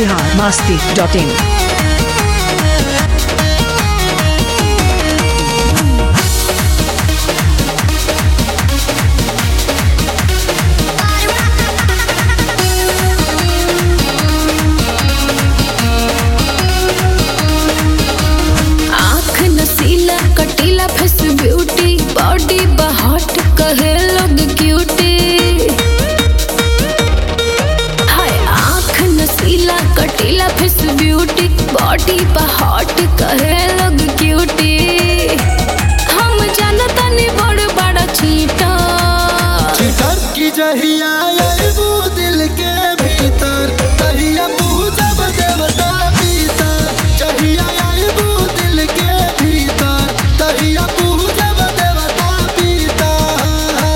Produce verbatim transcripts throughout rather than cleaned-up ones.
बिहार मस्ती डॉट इन। कटीला face beauty body बहट कहे लोग क्यूटी। हाय आँख नसीला कटीला फेस ब्यूटी बॉडी बहट कहे लोग क्यूटी। हम जानता नहीं बड़ बड़ा चीटा चीटर की जहिया आइबू दिल के भीतर तहिया पूजब देवता भीतर। जहिया आइबू दिल के भीतर तहिया पूजब देवता भीतर।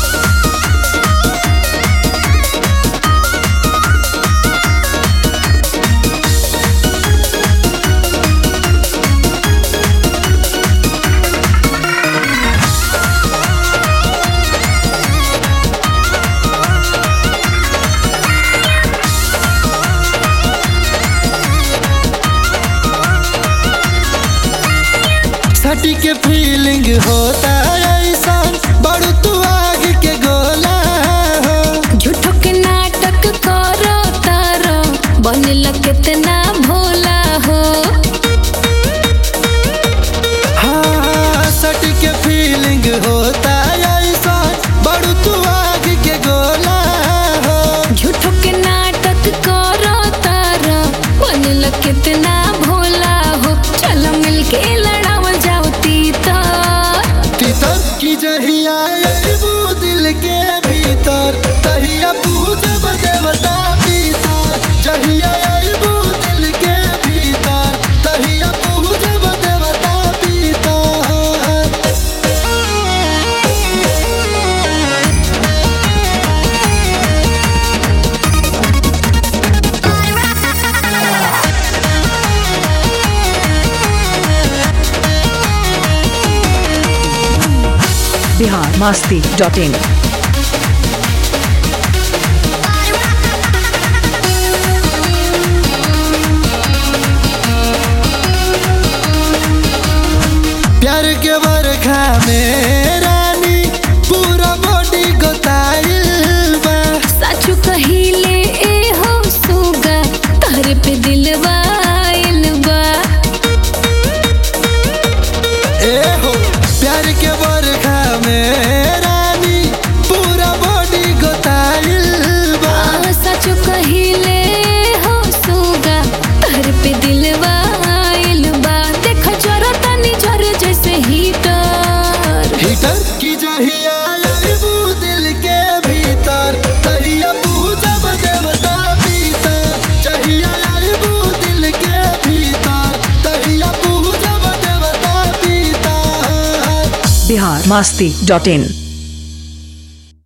सटी के फीलिंग होता ऐसा बड़ू तू आग के गोला हो। झूठो के नाटक करो तारो बनल कितना भोला हो। हाँ सटी के फीलिंग होता ऐसा बड़ू तू आग के गोला हो। झूठो के नाटक करो तारो बनल कितना भोला हो। चलो मिलके लड़ावल जाओ तीतर तीतर की जहिया आइबू दिल के भीतर तहिया पूजब देवता भीतर। जहिया आइबू दिल के भीतर तहिया पूजब देवता भीतर। बिहार मस्ती डॉट इन। प्यार के बरखा में रानी पूरा बॉडी गोताइल बा। साचू कहिले ए हो सुगा तारे पे दिलवा आइल बा। ए हो प्यार के बरखा में रानी पूरा बॉडी गोताइल बा। आ, साचू कहिले हो सुगा तारे पे दिलवा आइल बा। देखो जरा तनी जरे जैसे हीटर हीटर की जहिया आइबू दिल के भीतर तहिया पूजब देवता भीतर। जहिया आइबू दिल के भीतर तहिया पूजब देवता भीतर। बिहार मस्ती डॉट इन।